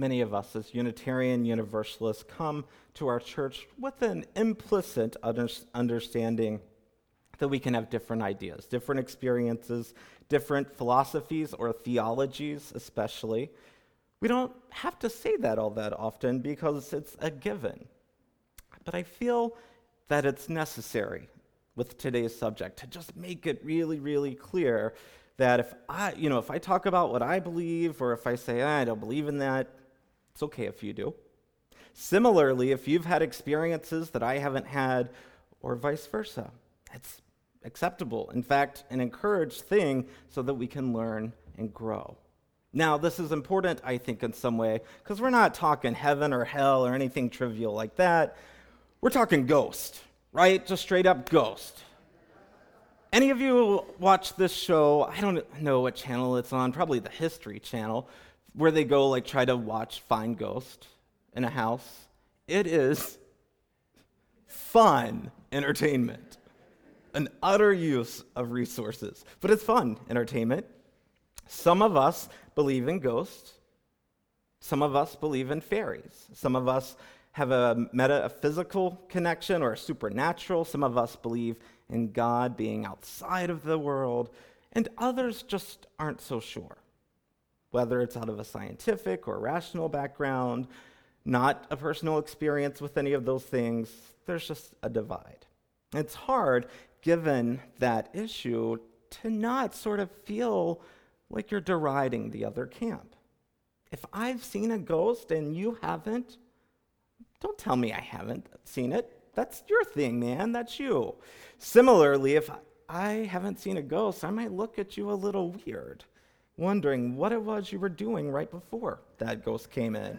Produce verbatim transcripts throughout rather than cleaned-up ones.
many of us as Unitarian Universalists come to our church with an implicit under- understanding that we can have different ideas, different experiences, different philosophies or theologies especially. We don't have to say that all that often because it's a given. But I feel that it's necessary with today's subject to just make it really, really clear that if I, you know, if I talk about what I believe or if I say, I don't believe in that, it's okay if you do. Similarly, if you've had experiences that I haven't had or vice versa, it's acceptable. In fact, an encouraged thing so that we can learn and grow. Now, this is important, I think, in some way, because we're not talking heaven or hell or anything trivial like that. We're talking ghost, right? Just straight up ghost. Any of you watch this show? I don't know what channel it's on, probably the History Channel, where they go like try to watch find ghost in a house. It is fun entertainment, an utter use of resources, but it's fun entertainment. Some of us believe in ghosts. Some of us believe in fairies. Some of us have a metaphysical connection or a supernatural. Some of us believe in God being outside of the world, and others just aren't so sure. Whether it's out of a scientific or rational background, not a personal experience with any of those things, there's just a divide. It's hard, given that issue, to not sort of feel like you're deriding the other camp. If I've seen a ghost and you haven't, don't tell me I haven't seen it. That's your thing, man. That's you. Similarly, if I haven't seen a ghost, I might look at you a little weird, wondering what it was you were doing right before that ghost came in.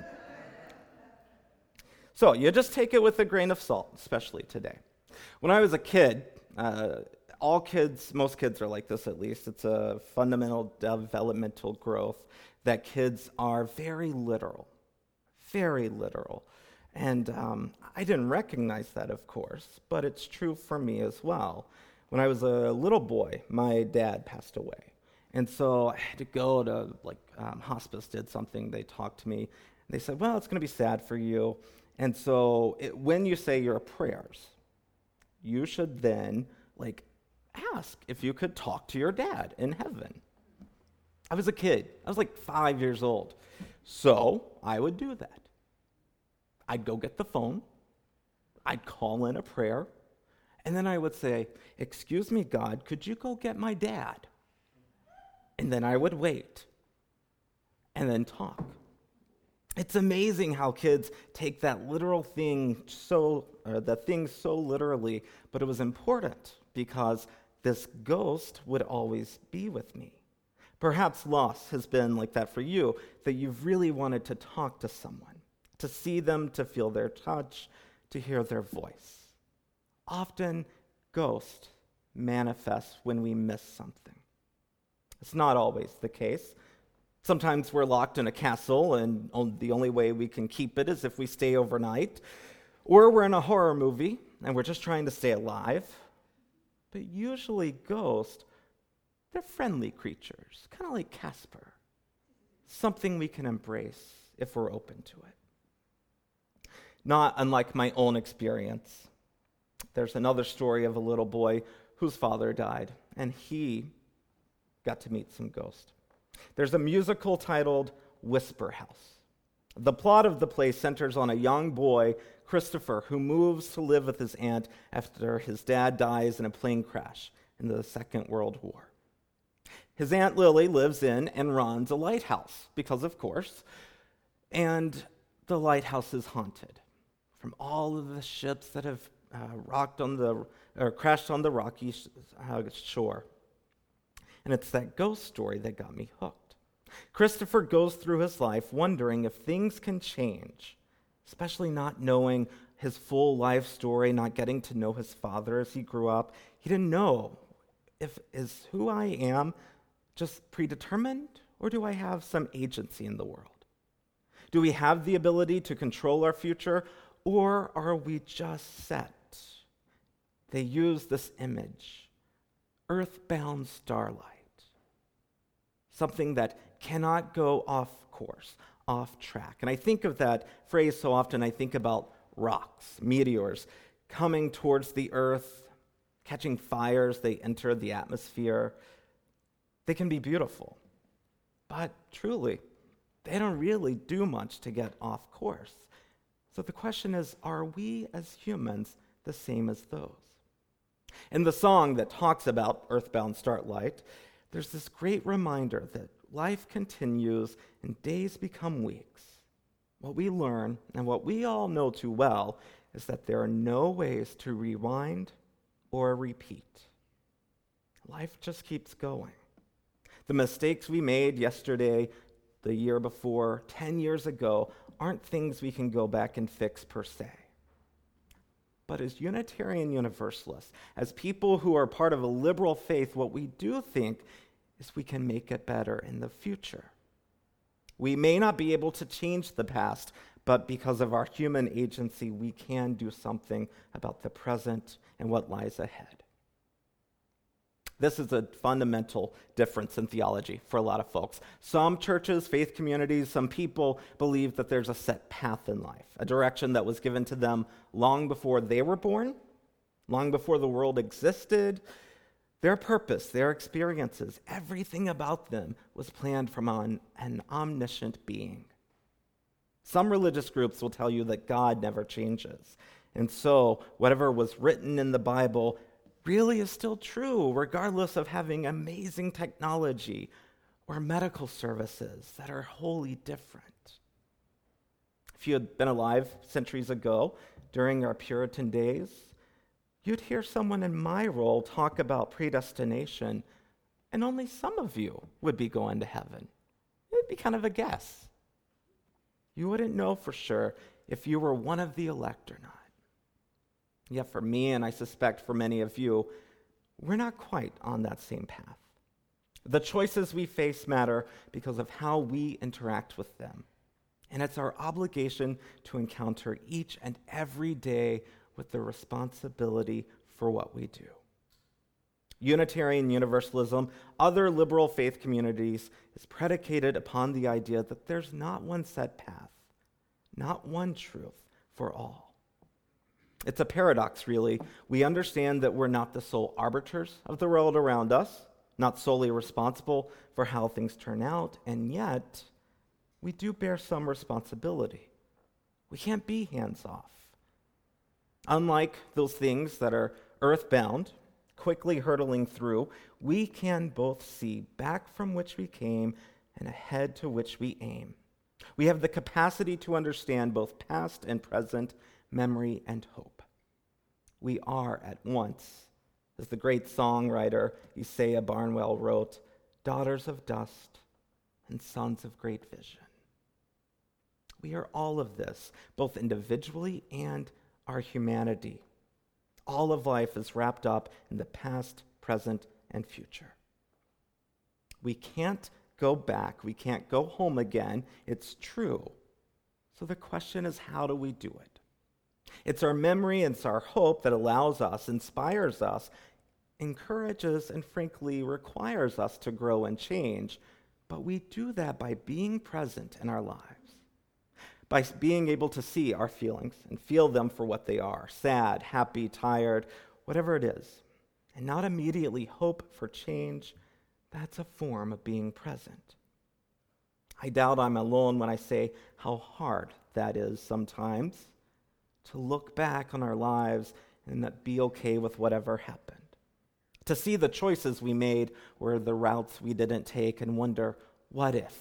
So you just take it with a grain of salt, especially today. When I was a kid, uh, all kids, most kids are like this at least, it's a fundamental developmental growth that kids are very literal, very literal. And um, I didn't recognize that, of course, but it's true for me as well. When I was a little boy, my dad passed away. And so I had to go to, like, um, hospice did something. They talked to me. And they said, well, it's going to be sad for you. And so it, when you say your prayers, you should then, like, ask if you could talk to your dad in heaven. I was a kid. I was like five years old. So I would do that. I'd go get the phone, I'd call in a prayer, and then I would say, excuse me, God, could you go get my dad? And then I would wait, and then talk. It's amazing how kids take that literal thing so, or the thing so literally, but it was important because this ghost would always be with me. Perhaps loss has been like that for you, that you've really wanted to talk to someone, to see them, to feel their touch, to hear their voice. Often, ghost manifests when we miss something. It's not always the case. Sometimes we're locked in a castle, and the only way we can keep it is if we stay overnight. Or we're in a horror movie, and we're just trying to stay alive. But usually, ghosts, they're friendly creatures, kind of like Casper. Something we can embrace if we're open to it. Not unlike my own experience. There's another story of a little boy whose father died, and he got to meet some ghosts. There's a musical titled Whisper House. The plot of the play centers on a young boy, Christopher, who moves to live with his aunt after his dad dies in a plane crash in the Second World War. His aunt Lily lives in and runs a lighthouse, because of course, and the lighthouse is haunted. From all of the ships that have uh, rocked on the or crashed on the rocky sh- uh, shore. And it's that ghost story that got me hooked. Christopher goes through his life wondering if things can change, especially not knowing his full life story, not getting to know his father as he grew up. He didn't know if is who I am just predetermined, or do I have some agency in the world? Do we have the ability to control our future, or are we just set? They use this image, earthbound starlight, something that cannot go off course, off track. And I think of that phrase so often, I think about rocks, meteors, coming towards the earth, catching fires, they enter the atmosphere. They can be beautiful, but truly, they don't really do much to get off course. So the question is, are we as humans the same as those? In the song that talks about Earthbound Starlight, there's this great reminder that life continues and days become weeks. What we learn, and what we all know too well, is that there are no ways to rewind or repeat. Life just keeps going. The mistakes we made yesterday, the year before, ten years ago, aren't things we can go back and fix per se. But as Unitarian Universalists, as people who are part of a liberal faith, what we do think is we can make it better in the future. We may not be able to change the past, but because of our human agency, we can do something about the present and what lies ahead. This is a fundamental difference in theology for a lot of folks. Some churches, faith communities, some people believe that there's a set path in life, a direction that was given to them long before they were born, long before the world existed. Their purpose, their experiences, everything about them was planned from an, an omniscient being. Some religious groups will tell you that God never changes. And so whatever was written in the Bible really is still true, regardless of having amazing technology or medical services that are wholly different. If you had been alive centuries ago during our Puritan days, you'd hear someone in my role talk about predestination, and only some of you would be going to heaven. It'd be kind of a guess. You wouldn't know for sure if you were one of the elect or not. Yet for me, and I suspect for many of you, we're not quite on that same path. The choices we face matter because of how we interact with them. And it's our obligation to encounter each and every day with the responsibility for what we do. Unitarian Universalism, other liberal faith communities, is predicated upon the idea that there's not one set path, not one truth for all. It's a paradox, really. We understand that we're not the sole arbiters of the world around us, not solely responsible for how things turn out, and yet we do bear some responsibility. We can't be hands-off. Unlike those things that are earthbound, quickly hurtling through, we can both see back from which we came and ahead to which we aim. We have the capacity to understand both past and present, memory and hope. We are at once, as the great songwriter Isaiah Barnwell wrote, daughters of dust and sons of great vision. We are all of this, both individually and our humanity. All of life is wrapped up in the past, present, and future. We can't go back. We can't go home again. It's true. So the question is, how do we do it? It's our memory and it's our hope that allows us, inspires us, encourages, and frankly requires us to grow and change. But we do that by being present in our lives, by being able to see our feelings and feel them for what they are, sad, happy, tired, whatever it is, and not immediately hope for change. That's a form of being present. I doubt I'm alone when I say how hard that is sometimes, to look back on our lives and not be okay with whatever happened. To see the choices we made or the routes we didn't take and wonder, what if?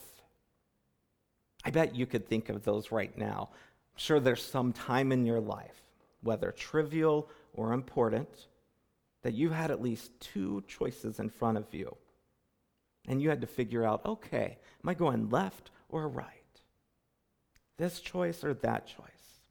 I bet you could think of those right now. I'm sure there's some time in your life, whether trivial or important, that you had at least two choices in front of you. And you had to figure out, okay, am I going left or right? This choice or that choice?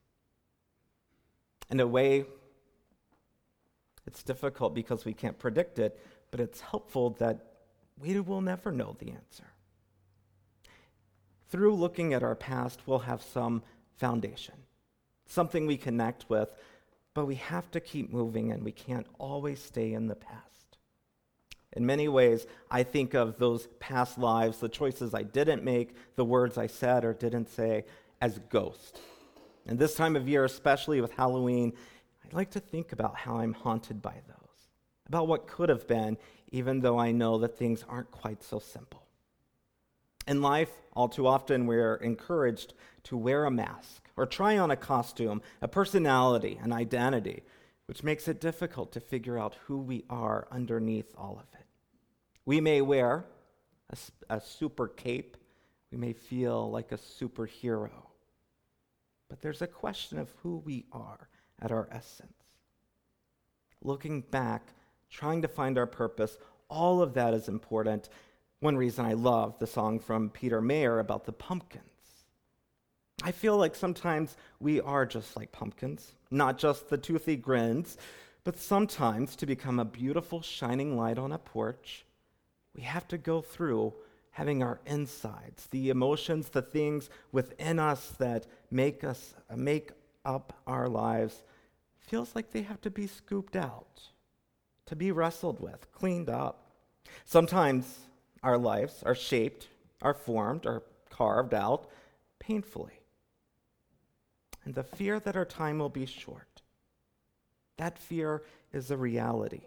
In a way, it's difficult because we can't predict it, but it's helpful that we will never know the answer. Through looking at our past, we'll have some foundation, something we connect with, but we have to keep moving and we can't always stay in the past. In many ways, I think of those past lives, the choices I didn't make, the words I said or didn't say, as ghosts. And this time of year, especially with Halloween, I like to think about how I'm haunted by those, about what could have been, even though I know that things aren't quite so simple. In life, all too often, we're encouraged to wear a mask or try on a costume, a personality, an identity, which makes it difficult to figure out who we are underneath all of it. We may wear a, a super cape. We may feel like a superhero. But there's a question of who we are at our essence. Looking back, trying to find our purpose, all of that is important. One reason I love the song from Peter Mayer about the pumpkins. I feel like sometimes we are just like pumpkins, not just the toothy grins, but sometimes to become a beautiful shining light on a porch, we have to go through having our insides, the emotions, the things within us that make us make up our lives, feels like they have to be scooped out, to be wrestled with, cleaned up. Sometimes our lives are shaped, are formed, are carved out painfully. And the fear that our time will be short, that fear is a reality.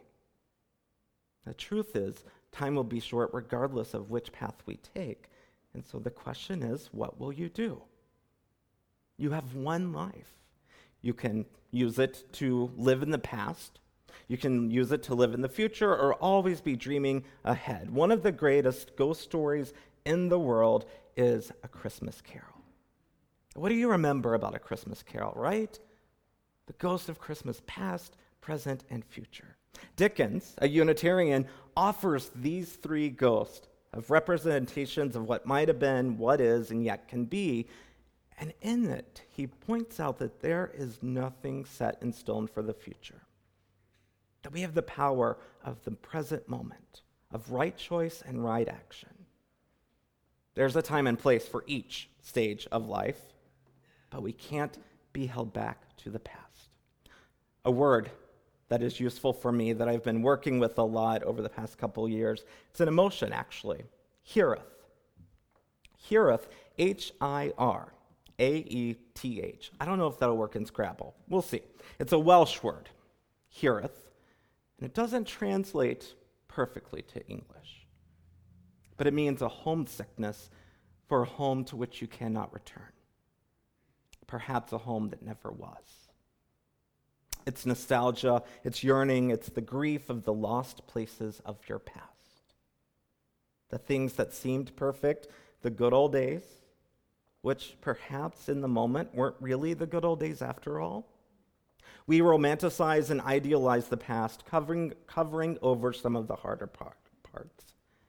The truth is, time will be short regardless of which path we take. And so the question is, what will you do? You have one life. You can use it to live in the past. You can use it to live in the future or always be dreaming ahead. One of the greatest ghost stories in the world is A Christmas Carol. What do you remember about A Christmas Carol, right? The ghost of Christmas past, present, and future. Dickens, a Unitarian, offers these three ghosts of representations of what might have been, what is, and yet can be. And in it, he points out that there is nothing set in stone for the future. That we have the power of the present moment, of right choice and right action. There's a time and place for each stage of life, but we can't be held back to the past. A word that is useful for me that I've been working with a lot over the past couple years, it's an emotion actually, heareth. Heareth, H I R A E T H. I don't know if that'll work in Scrabble. We'll see. It's a Welsh word, heareth, and it doesn't translate perfectly to English. But it means a homesickness for a home to which you cannot return. Perhaps a home that never was. It's nostalgia, it's yearning, it's the grief of the lost places of your past. The things that seemed perfect, the good old days, which perhaps in the moment weren't really the good old days after all. We romanticize and idealize the past, covering, covering over some of the harder part, parts.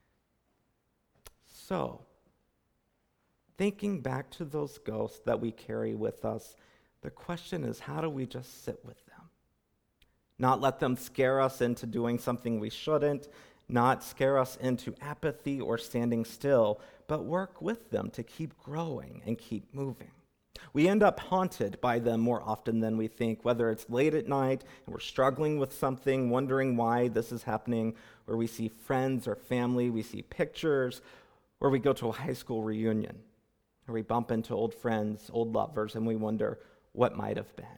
So, thinking back to those ghosts that we carry with us, the question is, how do we just sit with them? Not let them scare us into doing something we shouldn't, not scare us into apathy or standing still, but work with them to keep growing and keep moving. We end up haunted by them more often than we think, whether it's late at night and we're struggling with something, wondering why this is happening, or we see friends or family, we see pictures, or we go to a high school reunion. Or we bump into old friends, old lovers, and we wonder what might have been.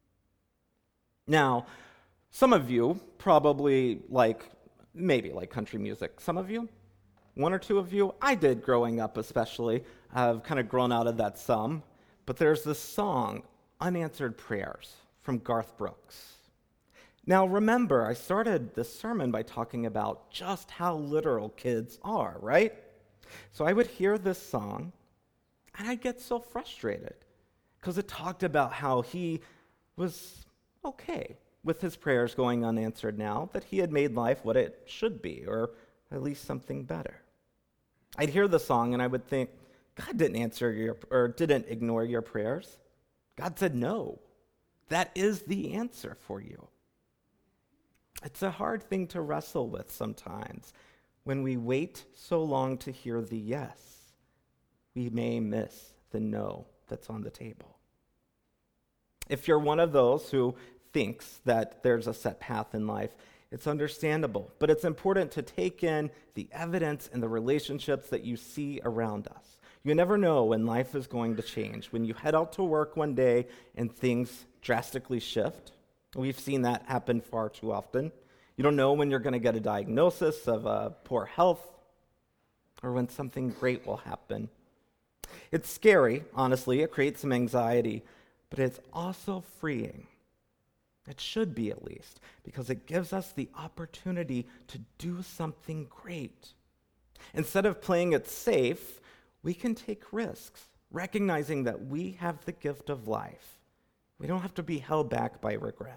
Now, some of you probably like, maybe like country music. Some of you, one or two of you, I did growing up especially. I've kind of grown out of that some. But there's this song, Unanswered Prayers, from Garth Brooks. Now remember, I started this sermon by talking about just how literal kids are, right? So I would hear this song, and I'd get so frustrated because it talked about how he was okay with his prayers going unanswered now, that he had made life what it should be, or at least something better. I'd hear the song and I would think, God didn't answer your, or didn't ignore your prayers. God said no. That is the answer for you. It's a hard thing to wrestle with sometimes. When we wait so long to hear the yes, we may miss the no that's on the table. If you're one of those who thinks that there's a set path in life, It's understandable, but it's important to take in the evidence and the relationships that you see around us. You never know when life is going to change. When you head out to work one day and things drastically shift, we've seen that happen far too often. You don't know when you're going to get a diagnosis of uh, poor health or when something great will happen. It's scary, honestly. It creates some anxiety, but it's also freeing. It should be, at least, because it gives us the opportunity to do something great. Instead of playing it safe, we can take risks, recognizing that we have the gift of life. We don't have to be held back by regret.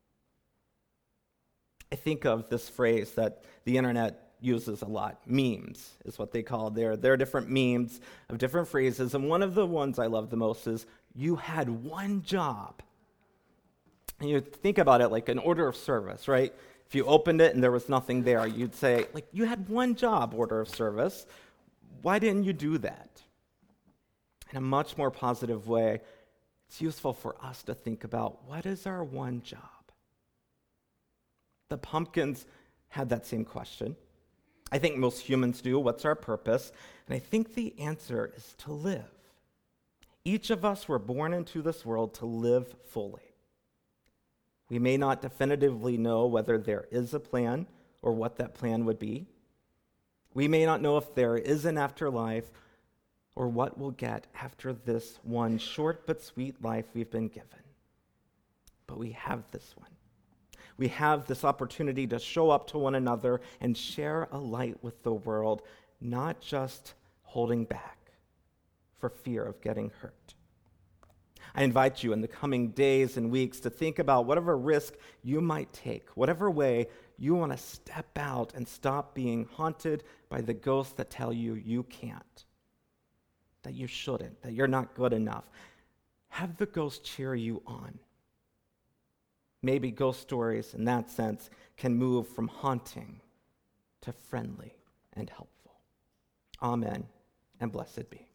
I think of this phrase that the internet uses a lot. Memes is what they call it. There, there are different memes of different phrases, and one of the ones I love the most is, "You had one job." And you think about it like an order of service, right? If you opened it and there was nothing there, you'd say, like, you had one job, order of service. Why didn't you do that? In a much more positive way, it's useful for us to think about, what is our one job? The pumpkins had that same question. I think most humans do. What's our purpose? And I think the answer is to live. Each of us were born into this world to live fully. We may not definitively know whether there is a plan or what that plan would be. We may not know if there is an afterlife or what we'll get after this one short but sweet life we've been given. But we have this one. We have this opportunity to show up to one another and share a light with the world, not just holding back for fear of getting hurt. I invite you in the coming days and weeks to think about whatever risk you might take, whatever way you want to step out and stop being haunted by the ghosts that tell you you can't, that you shouldn't, that you're not good enough. Have the ghosts cheer you on. Maybe ghost stories, in that sense, can move from haunting to friendly and helpful. Amen, and blessed be.